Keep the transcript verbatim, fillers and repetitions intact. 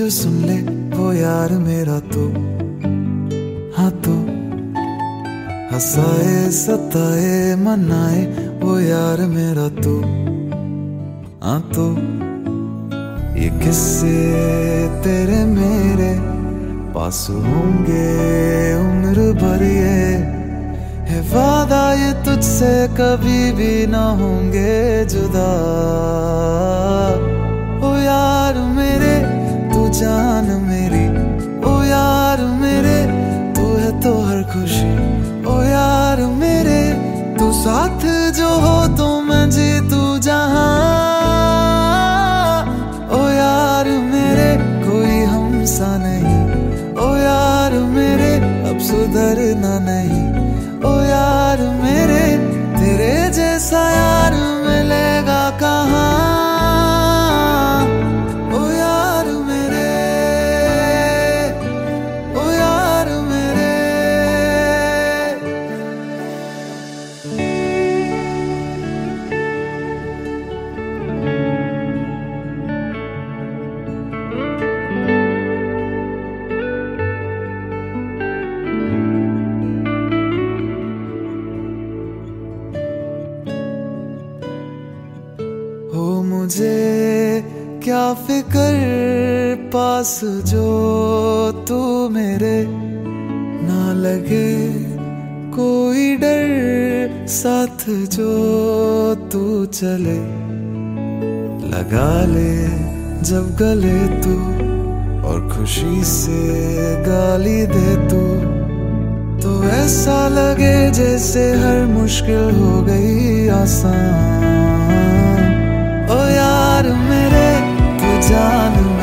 जो सुन ले वो यार मेरा तो, हाँ तो हंसाए सताए मनाए वो यार मेरा तो, हाँ तो ये किस्से तेरे मेरे पास होंगे उम्र भर, ये है वादा ये तुझसे कभी भी ना होंगे जुदा। ओ यार मेरे तू जान मेरी, ओ यार मेरे तू है तो हर खुशी, ओ यार मेरे तू साथ जो हो तो मैं जीतू जहां। ओ यार मेरे कोई हमसा नहीं, ओ यार मेरे अब सुधरना नहीं, ओ यार मेरे तेरे जैसा यार मिलेगा कहाँ। ओ यार मेरे, ओ यार मेरे। हो मुझे क्या फिक्र पास जो तू मेरे, ना लगे कोई डर साथ जो तू चले। लगा ले जब गले तू और खुशी से गाली दे तू, तो ऐसा लगे जैसे हर मुश्किल हो गई आसान। ओ यार मेरे तू जान